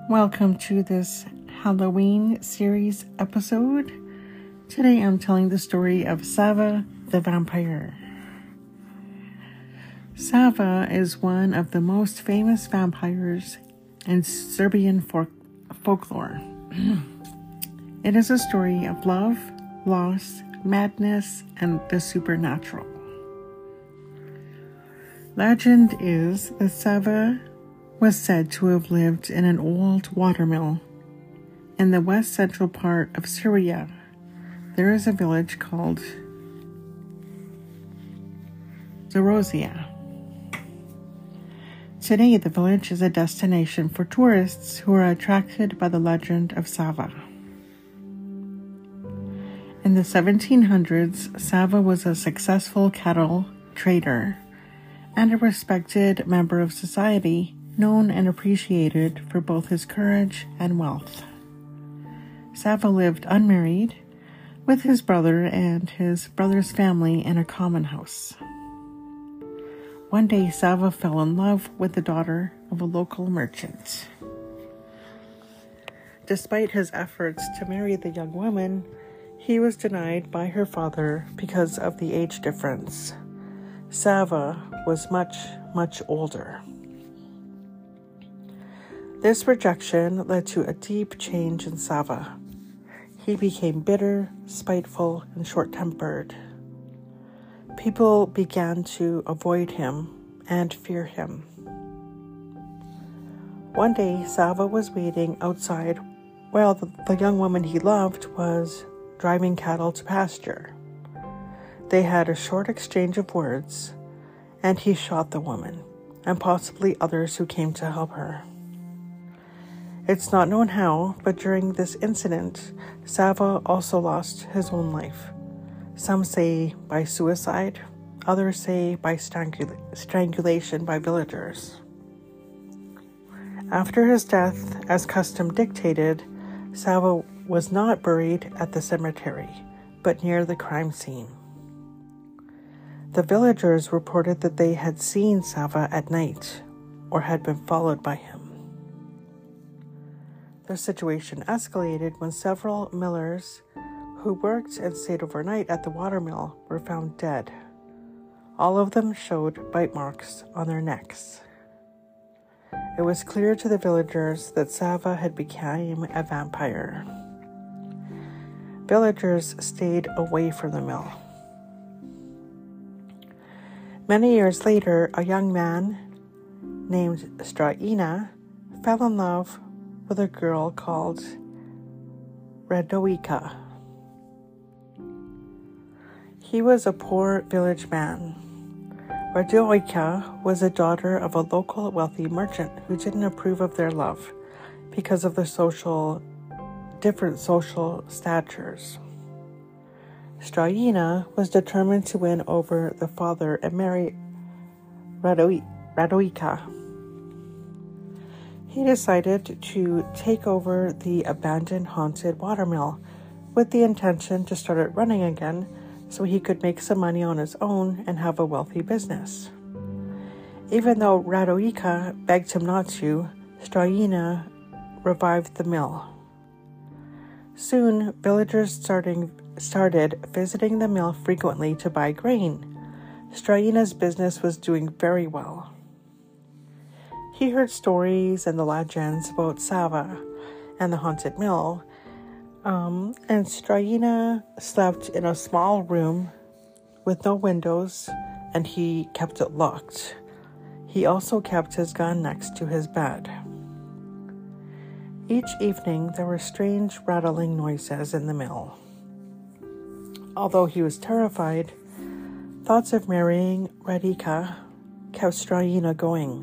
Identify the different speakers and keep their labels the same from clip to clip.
Speaker 1: Welcome to this Halloween series episode. Today I'm telling the story of Sava the vampire. Sava is one of the most famous vampires in Serbian folklore. It is a story of love, loss, madness, and the supernatural. Legend is that Sava was said to have lived in an old watermill. In the west central part of Syria, there is a village called Zarosia. Today, the village is a destination for tourists who are attracted by the legend of Sava. In the 1700s, Sava was a successful cattle trader and a respected member of society, known and appreciated for both his courage and wealth. Sava lived unmarried with his brother and his brother's family in a common house. One day, Sava fell in love with the daughter of a local merchant. Despite his efforts to marry the young woman, he was denied by her father because of the age difference. Sava was much older. This rejection led to a deep change in Sava. He became bitter, spiteful, and short-tempered. People began to avoid him and fear him. One day, Sava was waiting outside while the young woman he loved was driving cattle to pasture. They had a short exchange of words, and he shot the woman, and possibly others who came to help her. It's not known how, but during this incident, Sava also lost his own life. Some say by suicide, others say by strangulation by villagers. After his death, as custom dictated, Sava was not buried at the cemetery, but near the crime scene. The villagers reported that they had seen Sava at night, or had been followed by him. The situation escalated when several millers who worked and stayed overnight at the watermill were found dead. All of them showed bite marks on their necks. It was clear to the villagers that Sava had become a vampire. Villagers stayed away from the mill. Many years later, a young man named Straina fell in love with a girl called Radoika. He was a poor village man. Radoika was a daughter of a local wealthy merchant who didn't approve of their love because of their different social statures. Straina was determined to win over the father and marry Radoika. He decided to take over the abandoned haunted watermill with the intention to start it running again so he could make some money on his own and have a wealthy business. Even though Radoika begged him not to, Straina revived the mill. Soon, villagers started visiting the mill frequently to buy grain. Straina's business was doing very well. He heard stories and the legends about Sava and the haunted mill, and Straina slept in a small room with no windows, and he kept it locked. He also kept his gun next to his bed. Each evening, there were strange rattling noises in the mill. Although he was terrified, thoughts of marrying Radika kept Straina going.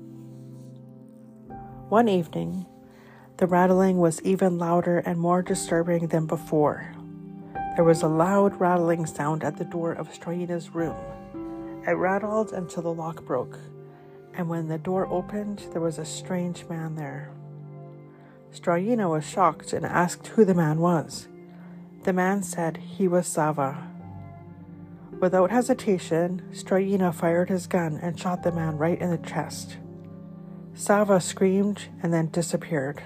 Speaker 1: One evening, the rattling was even louder and more disturbing than before. There was a loud rattling sound at the door of Straina's room. It rattled until the lock broke, and when the door opened, there was a strange man there. Straina was shocked and asked who the man was. The man said he was Sava. Without hesitation, Straina fired his gun and shot the man right in the chest. Sava screamed and then disappeared.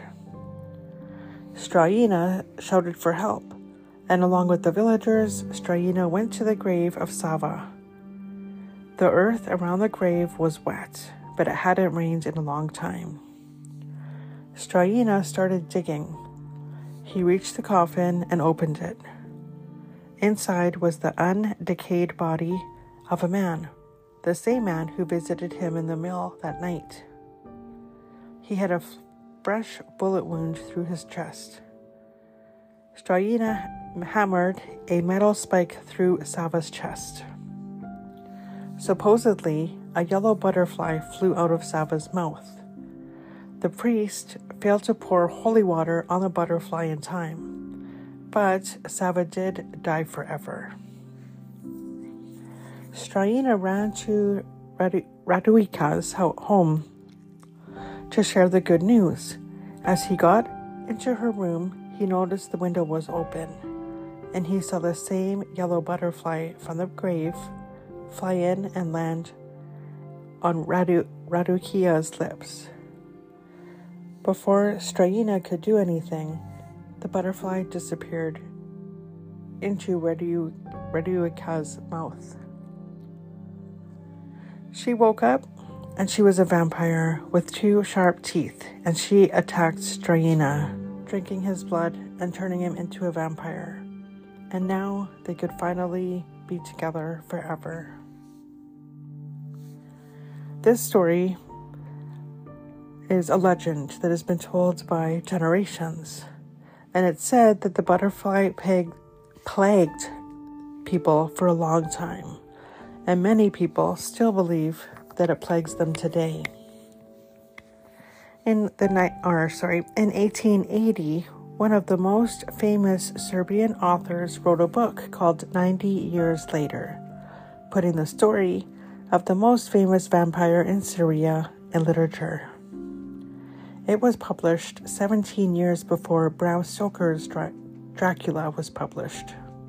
Speaker 1: Straina shouted for help, and along with the villagers, Straina went to the grave of Sava. The earth around the grave was wet, but it hadn't rained in a long time. Straina started digging. He reached the coffin and opened it. Inside was the undecayed body of a man, the same man who visited him in the mill that night. He had a fresh bullet wound through his chest. Straina hammered a metal spike through Sava's chest. Supposedly, a yellow butterfly flew out of Sava's mouth. The priest failed to pour holy water on the butterfly in time, but Sava did die forever. Straina ran to Raduika's home to share the good news. As he got into her room, he noticed the window was open, and he saw the same yellow butterfly from the grave fly in and land on Radukia's lips. Before Straina could do anything, the butterfly disappeared into Raduika's mouth. She woke up, and she was a vampire with 2 sharp teeth, and she attacked Straina, drinking his blood and turning him into a vampire. And now they could finally be together forever. This story is a legend that has been told by generations, and it's said that the butterfly plagued people for a long time, and many people still believe that it plagues them today. In 1880, one of the most famous Serbian authors wrote a book called 90 Years Later, putting the story of the most famous vampire in Serbia in literature. It was published 17 years before Bram Stoker's Dracula was published.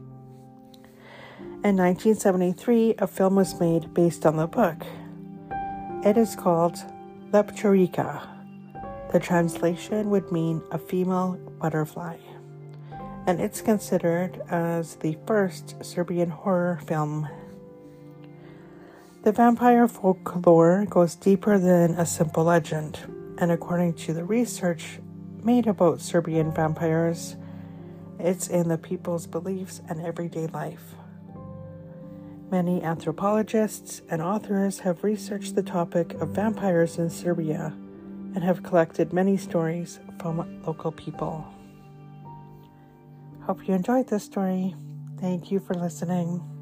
Speaker 1: In 1973, a film was made based on the book. It is called Leptirica. The translation would mean a female butterfly, and it's considered as the first Serbian horror film. The vampire folklore goes deeper than a simple legend, and according to the research made about Serbian vampires, it's in the people's beliefs and everyday life. Many anthropologists and authors have researched the topic of vampires in Serbia and have collected many stories from local people. Hope you enjoyed this story. Thank you for listening.